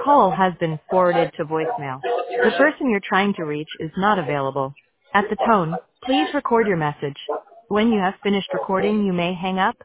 call has been forwarded to voicemail. The person you're trying to reach is not available. At the tone, please record your message. When you have finished recording, you may hang up.